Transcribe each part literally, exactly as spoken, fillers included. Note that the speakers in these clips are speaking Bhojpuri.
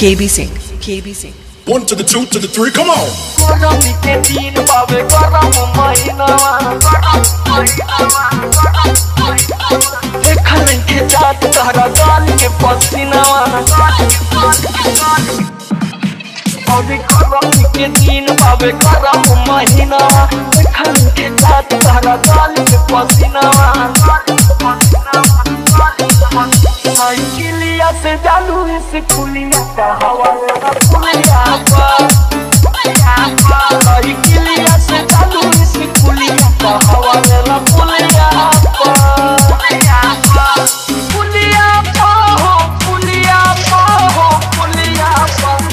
K B Singh, K B Singh. One to the two to the three, come on. अभी करम के दिन बाबे करम महीना देखन के जात तहरा गाल के पसीना साइकिलिया से जालू इस पुलिया का हवा में पुलिया पर साइकिलिया से जालू इस पुलिया का हवा में पुलिया पर पुलिया पर हो पुलिया पर हो पुलिया पर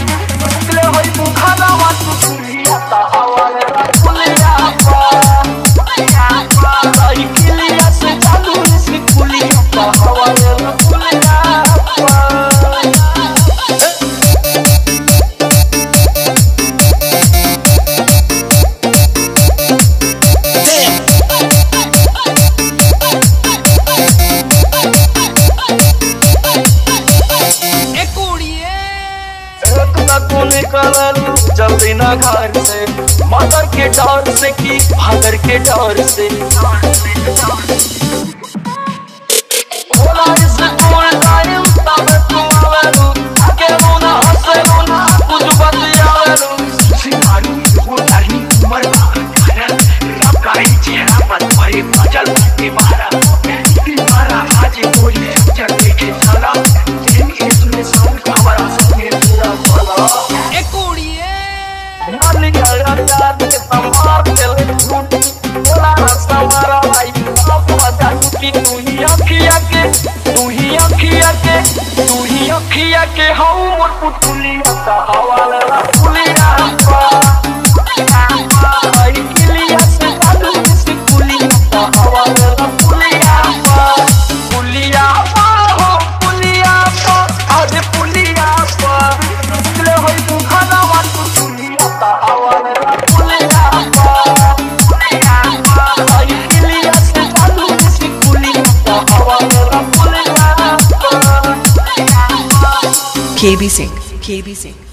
जल्दी ना घर से मदर के डर से की फादर के डर से बोला इस कोल टाइम तब तुम आवेलू आगे रोना हंसे रोना कुछ बतियावेलू सिखानी वो धरनी उम्र का सब का ही चेहरा पर भरे मजल के मारा मारा आज कोई चढ़ के चला दिन इसमें साउंड का हमारा संगे पूरा बोला मालिक यार के तमाम चले झूठ बोला रास्ता मारा भाई अब मजा की तू ही अखिया के तू ही अखिया के तू ही अखिया के हऊ मोर पुतुलिया का हवाला पुलिया भाई किलिया से जादू इस पुलिया का हवाला पुलिया पुलिया हो पुलिया आज पुलिया निकले हो तू खाना वा पुलिया का हवाला पुलिया भाई किलिया से जादू इस पुलिया का हवाला पुलिया K B Singh, K B Singh.